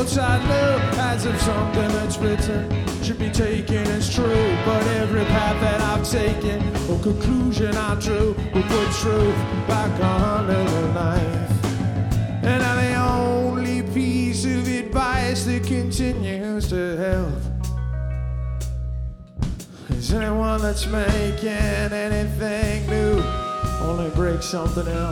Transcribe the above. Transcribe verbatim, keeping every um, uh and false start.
quotes I know as if something that's written should be taken as true. But every path that I've taken, or conclusion I drew, will put truth back under the knife. And now the only piece of advice that continues to help is anyone that's making anything new only breaks something else.